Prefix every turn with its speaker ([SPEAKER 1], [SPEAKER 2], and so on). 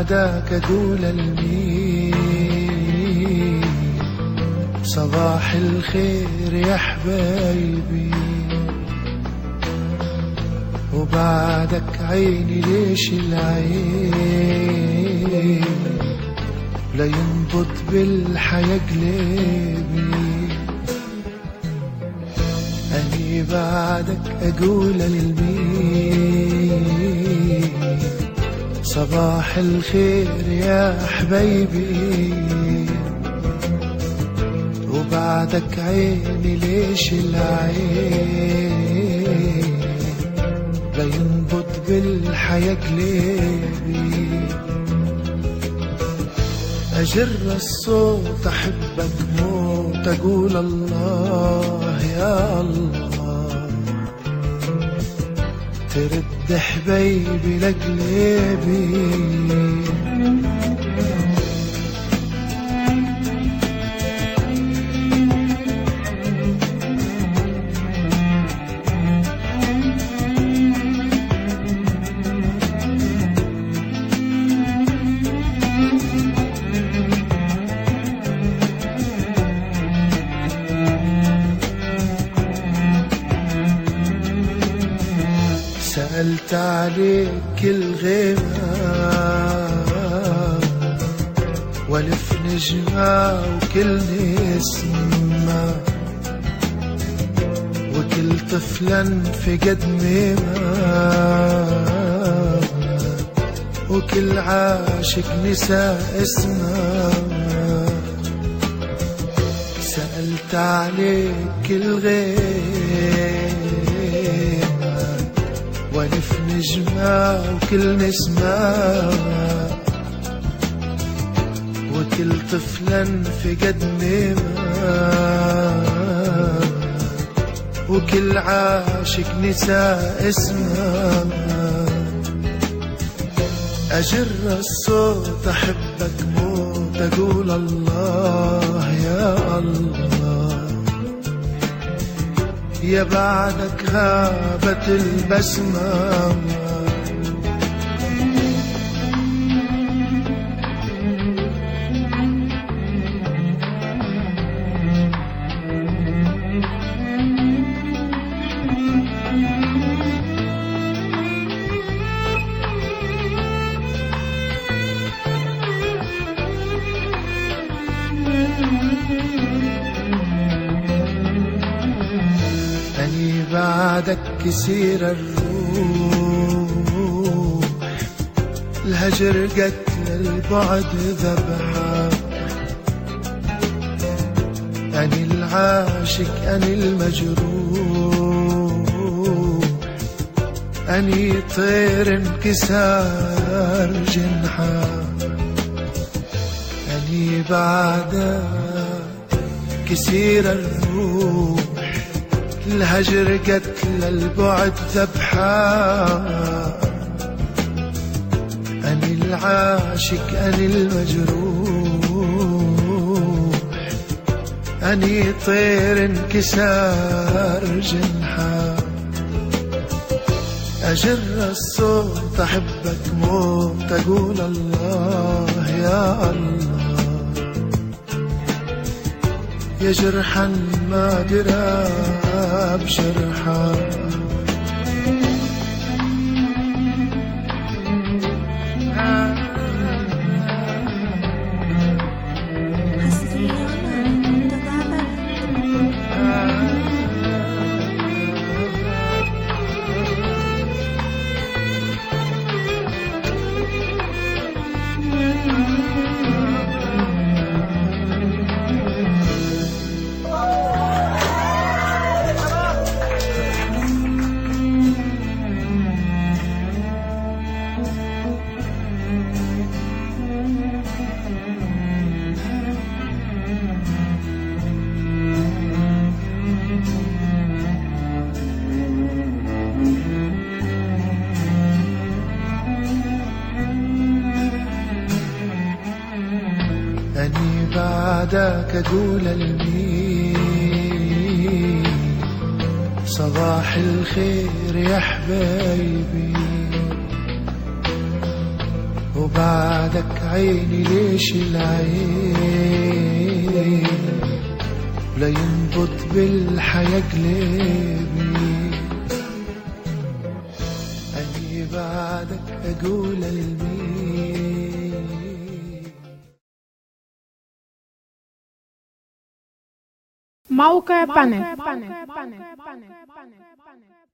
[SPEAKER 1] بعدك أقول لمين صباح الخير يا حبايبي، وبعدك عيني ليش العين لا ينبض بالحياة قلبي. أني بعدك أقول للمين صباح الخير يا حبايبي، وبعدك عيني ليش العين لا ينبض بالحياة قلبي. أجر الصوت أحبك موت أقول الله يا الله، ترد حبايبي لقلبي. سألت عليك الغيمة والف نجمة وكل نسمة، وكل طفلا في قد ميمة، وكل عاشق نساء اسمه. سألت عليك الغيمة والف نجمة وكل نسمة، وكل طفلا في قد ميمة، وكل عاشق نساء اسمه. أجر الصوت أحبك موت أقول الله يا الله، يا بعدك غابت البسمة. أني بعدك كسير الروح، الهجر قتل البعد ذبحة. أني العاشق أني المجروح، أني طير انكسار جنحة. أني بعدك كسير الروح، الهجر قتل البعد ذبحة. أني العاشق أني المجروح، أني طير انكسار جنحة. أجر الصوت أحبك موت أقول الله يا الله، يا جرحا ما درى بجرحا. أني بعدك أقول لمين صباح الخير يا حبايبي، وبعدك عيني ليش العين لا ينبض بالحياة قلبي أني بعدك أقول المين
[SPEAKER 2] موقع بانل